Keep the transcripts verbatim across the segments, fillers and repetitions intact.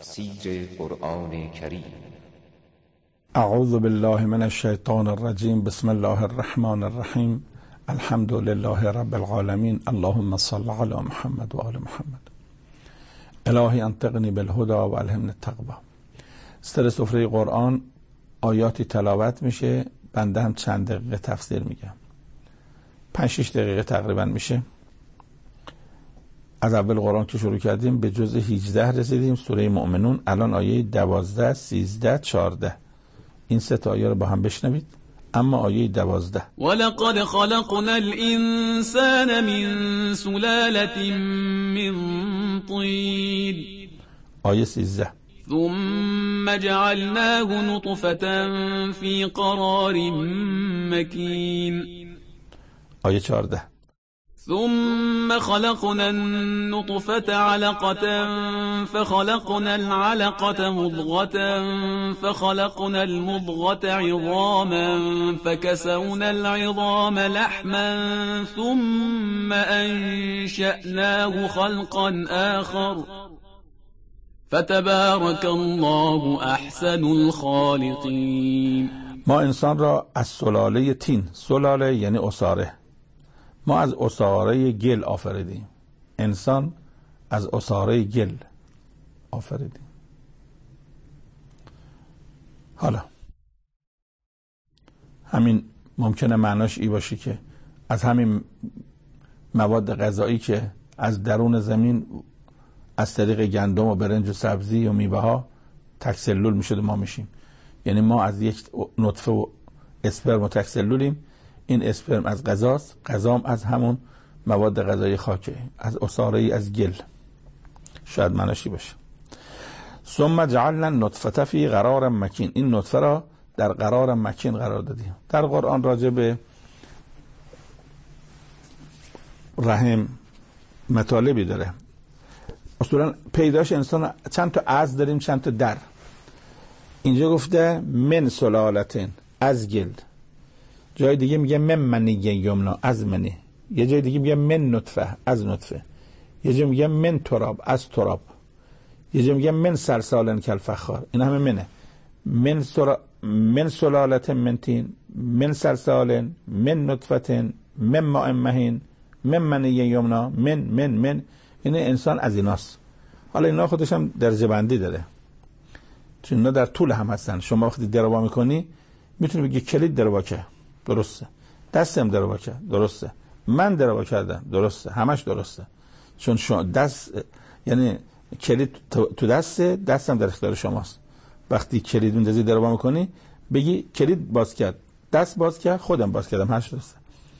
تفسیر قرآن کریم. اعوذ بالله من الشیطان الرجیم. بسم الله الرحمن الرحیم. الحمد لله رب العالمین. اللهم صل علی محمد و آل محمد. الهی انطقنی بالهدى و الهمنی التقوی. سر سفره قرآن آیاتی تلاوت میشه، بنده هم چند دقیقه تفسیر میگم. پنج شش دقیقه تقریبا میشه. از اول قرآن که شروع کردیم به جزء هجده رسیدیم، سوره مؤمنون. الان آیه دوازده، سیزده، چهارده، این سه تا آیه رو با هم بشنوید. اما آیه دوازده: ولقد خلقنا الانسان من سلالة من طین. آیه سیزده: ثم جعلناه نطفة في قرار مكين. آیه چهارده: ثم خلقنا النطفة علقة فخلقنا العلقة مضغة فخلقنا المضغة عظاما فكسونا العظام لحما ثم أنشأناه خلقا آخر فتبارك الله احسن الخالقین. ما انسان را از سلاله تین، سلاله یعنی عصاره، ما از عصاره گل آفریدیم. انسان از عصاره گل آفریدیم. حالا همین ممکنه معناش ای باشه که از همین مواد غذایی که از درون زمین از طریق گندم و برنج و سبزی و میوه ها تکسلول میشد ما میشیم. یعنی ما از یک نطفه و اسپرم و تکسلولیم. این اسپرم از غذاست، غذام از همون مواد غذایی خاکه، از عصاره از گل. شاید معناشی باشه. ثم جعلنا النطفة فی قرار مکین. این نطفه را در قرار مکین قرار دادیم. در قرآن راجع به رحم مطالبی داره. اصولا پیداش انسان چند تا از داریم، چند تا در. اینجا گفته من سلالتن، از گل. جای دیگه میگه من منی یمنا، از منی. یه جای دیگه میگه من نطفه، از نطفه. یه جای میگه من تراب، از تراب. یه جای میگه من سلسالن کالفخار. این همه منه. من سر... من سلالتن من تین، من سلسالن، من نطفتن، من ماء مهین، من منی یمنا، من من من. این انسان از ایناست. حالا اینا خودش هم درجه بندی داره، چون اینا در طول هم هستن. شما وقتی دروا میکنی میتونی بگی کلید دروا که درسته، دستم دروا که درسته، من دروا کردم درسته، همش درسته. چون شما دست، یعنی کلید تو دست، دستم در اختیار شماست. وقتی کلید اندازی دروا میکنی بگی کلید باز کرد، دست باز کرد، خودم باز کردم، همش درسته.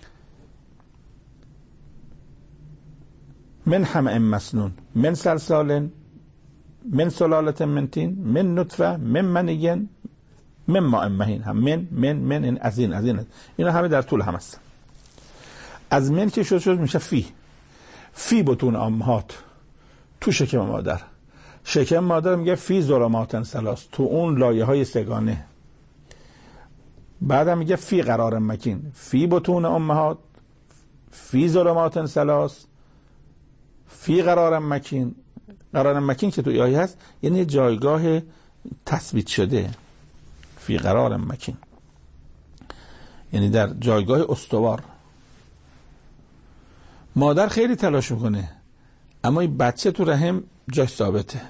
من حمأ مسنون، من سلسال، من سلالة من تین، من نطفه، من منی، من ماء مهین. هم من من من این از این از این اینا همه در طول هم هستن. از من که شد شد میشه فی. فی بطون امهات، تو شکم مادر. شکم مادر میگه فی ظلمات ثلاث، تو اون لایه های سگانه. بعدم میگه فی قرار مکین، فی بطون امهات، فی ظلمات ثلاث، فی قرار مکین. قرار مکین که تو آیه هست یعنی جایگاه تثبیت شده. فی قرار مکین یعنی در جایگاه استوار. مادر خیلی تلاش میکنه اما این بچه تو رحم جاش ثابته.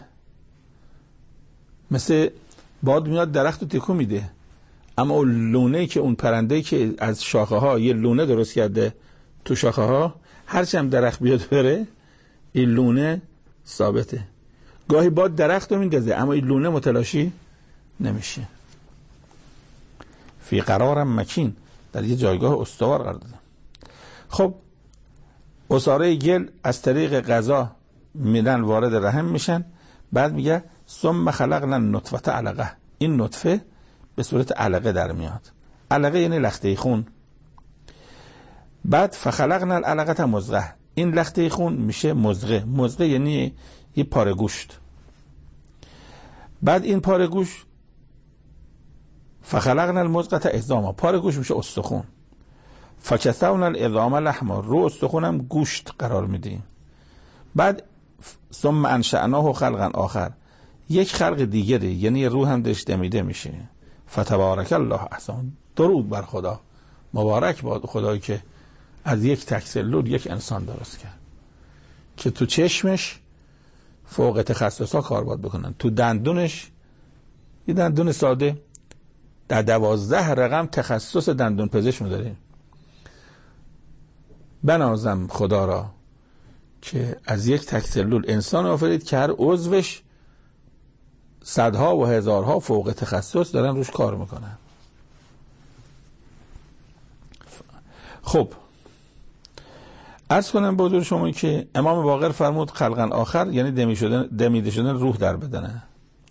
مثل باد میاد درخت رو تکون میده، اما اون لونه که اون پرنده که از شاخه ها یه لونه درست کرده تو شاخه ها، هرچی هم درخت بیاد بره این لونه ثابته. گاهی باد درخت رو میندازه اما این لونه متلاشی نمیشه. فی قرار مکین، در یه جایگاه استوار قرار داده. خب عصاره گل از طریق غذا میرن وارد رحم میشن. بعد میگه ثم خلقنا النطفة علقه. این نطفه به صورت علقه در میاد. علقه یعنی لخته خون. بعد فخلقنا العلقة مضغه. این لخته خون میشه مضغه. مضغه یعنی یه پاره گوشت. بعد این پاره گوشت فخلقنا المضغة عظاما، پاره گوشت میشه استخون. فکسونا العظام لحما، رو استخونم گوشت قرار میدیم. بعد ثم انشأناه خلقا آخر، یک خلق دیگری، یعنی روح هم داشت دمیده میشه. فتبارک الله احسن. درود بر خدا، مبارک باد خدایی که از یک تک سلول یک انسان درست کرد که تو چشمش فوق تخصصا کار باید بکنن، تو دندونش یه دندون ساده در دوازده رقم تخصص دندون پزشک داریم. بنازم خدا را که از یک تک سلول انسان آفرید که هر عضوش صدها و هزارها فوق تخصص دارن روش کار میکنن. خب عرض کنم به حضور شما که امام باقر فرمود خلقا آخر یعنی دمی شدن، دمیده شدن روح در بدنه.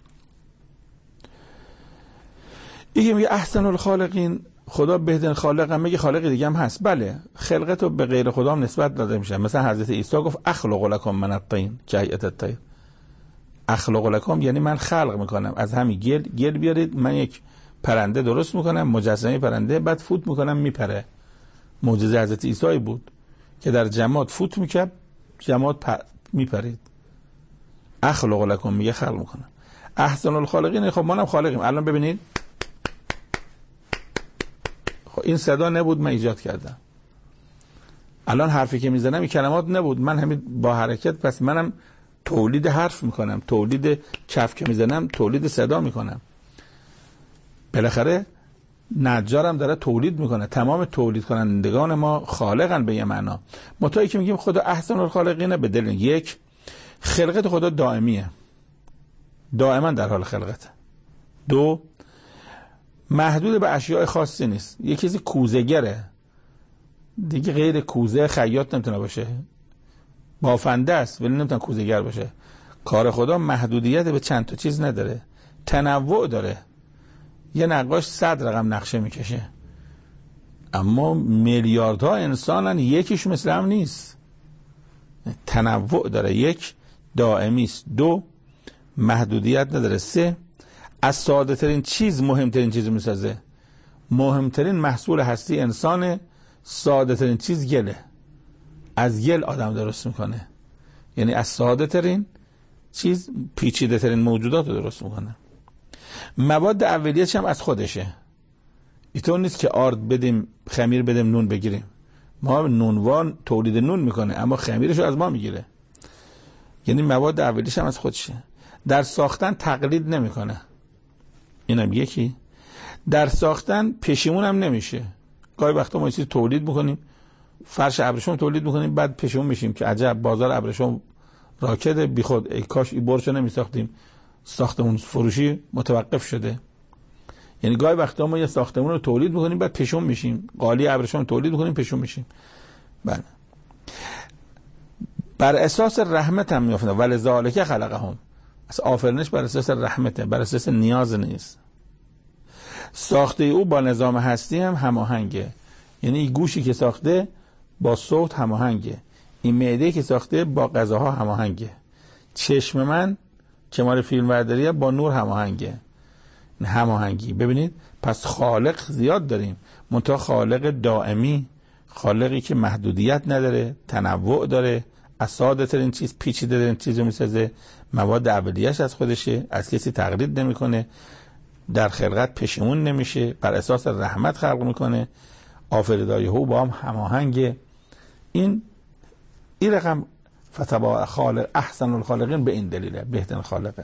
یکی میگه احسن الخالقین، خدا بهترین خالق هم، میگه خالق دیگه هم هست. بله، خلقت رو به غیر خدا هم نسبت داده میشه. مثلا حضرت عیسی گفت اخلق لکم من الطین کهیئة الطیر. اخلق لکم یعنی من خلق میکنم از همین گل، گل بیارید من یک پرنده درست میکنم، مجسمه پرنده، بعد فوت میکنم میپره. معجزه حضرت عیسی بود که در جماد فوت میکرد، جماد میپرید. اخلق لکم میگه خلق میکنم. احسن الخالقین، خب ما هم خالقیم. الان ببینید خب این صدا نبود من ایجاد کردم. الان حرفی که میزنم این کلمات نبود، من همین با حرکت، پس منم تولید حرف میکنم، تولید کف که میزنم تولید صدا میکنم. بالاخره نجارم داره تولید میکنه. تمام تولید کنندگان ما خالقن به یه معنا. متایی که میگیم خدا احسن الخالقینه به دلیل یک، خلقت خدا دائمیه، دائما در حال خلقته. دو، محدود به اشیاء خاصی نیست. یه کسی کوزه‌گره دیگه، غیر کوزه خیاط نمیتونه باشه، بافنده است ولی نمیتونه کوزه‌گر باشه. کار خدا محدودیت به چند تا چیز نداره، تنوع داره. یه نقاش صد رقم نقشه میکشه، اما میلیاردها انسانن، یکیش مثل هم نیست. تنوع داره. یک، دائمی است. دو، محدودیت نداره. سه، از ساده ترین چیز مهمترین چیز میسازه. مهمترین محصول هستی انسان، ساده ترین چیز گله. از گل آدم درست میکنه، یعنی از ساده ترین چیز پیچیده ترین موجودات رو درست میکنه. مواد اولیه‌اش هم از خودشه. اینطور نیست که آرد بدیم، خمیر بدیم، نون بگیریم. ما نونوان تولید نون میکنه اما خمیرش رو از ما میگیره. یعنی مواد اولیه‌اش هم از خودشه. در ساختن تقلید نمیکنه. اینم یکی. در ساختن پشیمون هم نمیشه. گاهی وقتا ما یه چیز تولید میکنیم، فرش ابریشم تولید میکنیم، بعد پشیمون میشیم که عجب بازار ابریشم راکد بی خود، ای کاش این برج رو نمیساختیم، ساختمون فروشی متوقف شده. یعنی گاهی وقتا ما یه ساختمون رو تولید میکنیم بعد پشیمون میشیم، قالی ابریشم تولید میکنیم پشیمون میشیم. بله. بر اساس رحمت هم میافته، ولذالک خلقهم. از آفرینش بر اساس رحمته، بر اساس نیاز نیست. ساخته او با نظام هستی هم هماهنگه. یعنی این گوشی که ساخته با صوت هماهنگه، این معده که ساخته با غذاها هماهنگه، چشم من که مال فیلم برداریه با نور هماهنگه. هماهنگی ببینید، پس خالق زیاد داریم، منتها خالق دائمی، خالقی که محدودیت نداره، تنوع داره، از ساده ترین چیز پیچیده ترین چیزو میسازه، مواد اولیه‌اش از خودشه، از کسی تقلید نمیکنه، در خلقت پشیمون نمیشه، بر اساس رحمت خلق میکنه، آفریدهای او با هم هماهنگه. این این رقم فتبارک خالق احسن الخالقین به این دلیله، بهترین خالقه.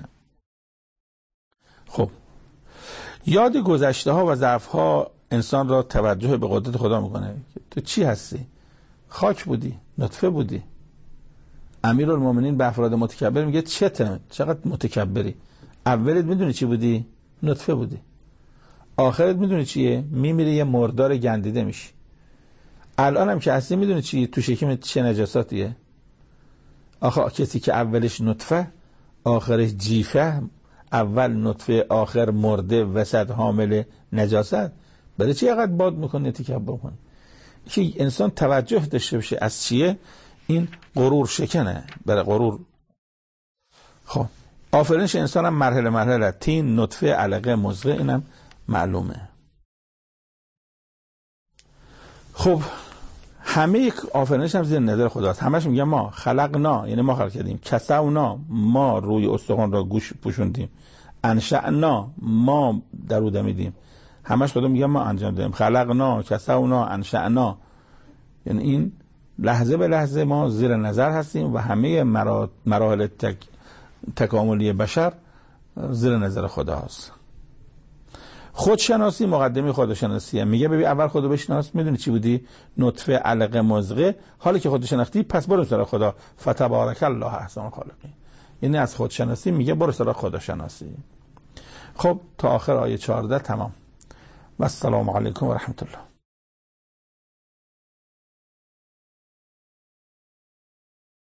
خب یاد گذشته ها و ضعف ها انسان را توجه به قدرت خدا میکنه. تو چی هستی؟ خاک بودی، نطفه بودی. امیرالمومنین به افراد متکبر میگه چته، چقدر متکبری. اولت میدونی چی بودی؟ نطفه بودی. آخرت میدونی چیه؟ میمیری یه مردار گندیده میشی. الان هم که هستی میدونی چیه؟ تو شکم چه نجاساتیه؟ آخه کسی که اولش نطفه آخرش جیفه، اول نطفه آخر مرده وسط حامل نجاست، برای چی اینقدر باد میکنه تکبر کنه؟ که انسان توجه داشته باشه از چیه؟ این غرور شکنه، برای غرور. خب آفرینش انسان هم مرحله مرحله، تین، نطفه، علقه، مضغه، اینم معلومه. خب همه آفرینش هم زیر نظر خداست. همش میگه ما خلقنا، یعنی ما خلق کردیم، کسونا ما روی استخوان را گوش پوشوندیم، انشأنا ما درو میدیم، همش خدا میگه ما انجام دادیم، خلقنا کسونا انشأنا، یعنی این لحظه به لحظه ما زیر نظر هستیم و همه مراحل تک... تکاملی بشر زیر نظر خدا هست. خودشناسی مقدمه خودشناسیه. میگه ببین اول خدا بشناس، میدونی چی بودی؟ نطفه علقه مضغه. حالا که خودت شناختی پس برو سراغ خدا، فتبارک الله احسن الخالقین. یعنی از خودشناسی میگه برو سراغ خداشناسی. خب تا آخر آیه چهارده تمام. و السلام علیکم و رحمت الله.